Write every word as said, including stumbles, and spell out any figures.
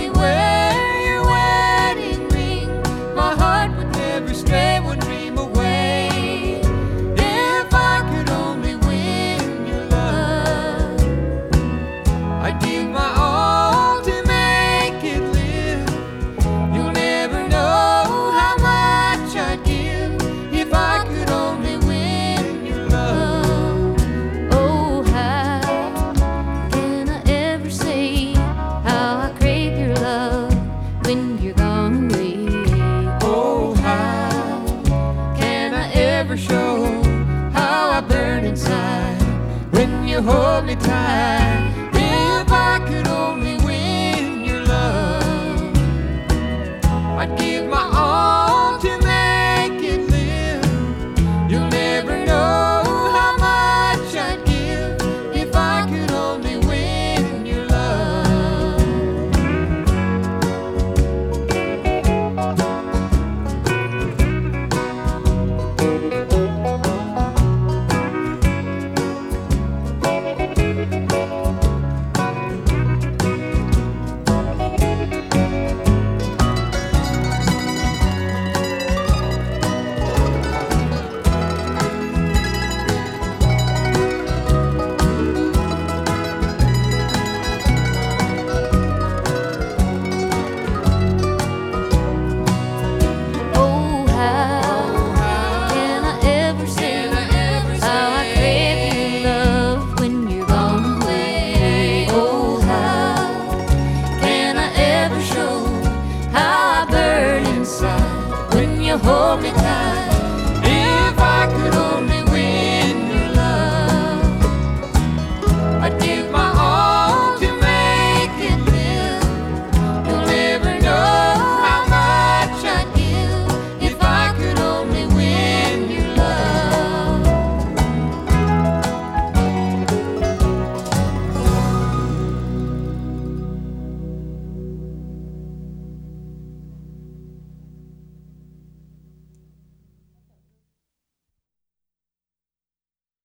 only wear your wedding ring, my heart would never stray one dream away. If I could only win your love, I'd give my all to make it live. You'll never know how much I'd give if I could only win your love. Oh, how can I ever say how I crave your love when you're gone away? Oh, how can I ever show how I burn inside when you hold me tight? If I could only win your love, I'd give my all to make it live. You'll never know how much I'd give if I could only win your love. Oh, how can I ever say how I crave your love when you're gone away? Oh, how can I ever show how I burn inside when you hold me tight?